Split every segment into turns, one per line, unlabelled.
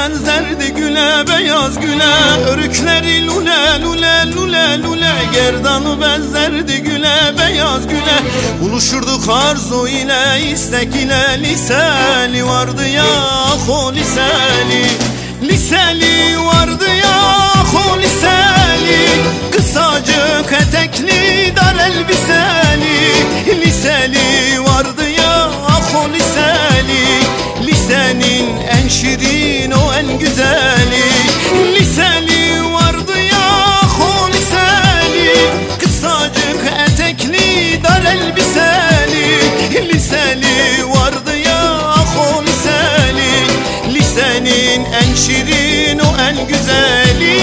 benzerdi güle, beyaz güle. Örükleri lule lule lule lule. Gerdanı benzerdi güle, beyaz güle. Buluşurduk arzu ile, istek ile. Liseli vardı ya o liseli. Liseli vardı ya o liseli. Kısacık etekli dar elbiseli. Liseli vardı ya o liseli. Lisenin en şirin o en güzeli. Liseli vardı ya o liseli. Kısacık etekli dar elbiseli. Liseli vardı ya o liseli. Lisenin en şirin o en güzeli.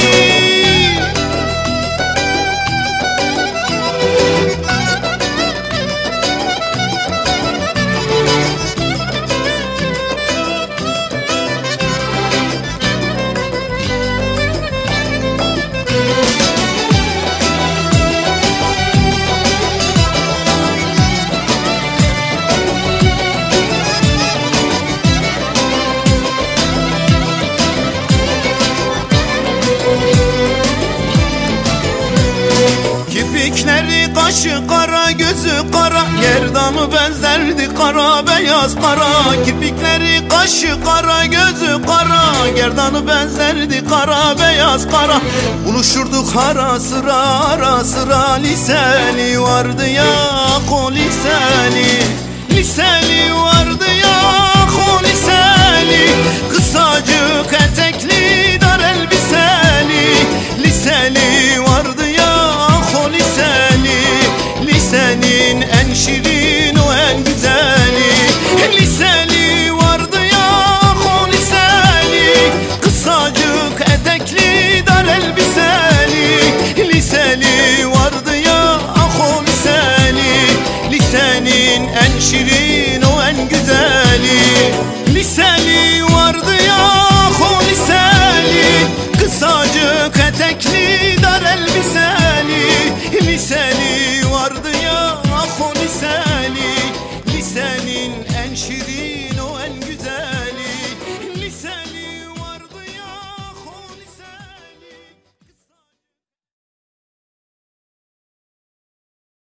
Kirpikleri, kaşı kara, gözü kara. Gerdanı benzerdi kara, beyaz kara. Kirpikleri, kaşı kara, gözü kara. Gerdanı benzerdi kara, beyaz kara. Buluşurduk ara sıra, ara sıra. Liseli vardı ya o liseli. Liseli vardı ya o liseli. Kısacık etekli dar elbiseli. Liseli vardı ya o liseli. Lisenin en şirin o en güzeli. Liseli vardı ya o liseli. Kısacık etekli dar elbiseli. Liseli vardı ya o liseli. Lisenin en şirin o en güzeli. Liseli vardı ya o liseli. Kısacık etekli dar elbiseli. Liseli vardı ya o liseli. Lisenin en şirin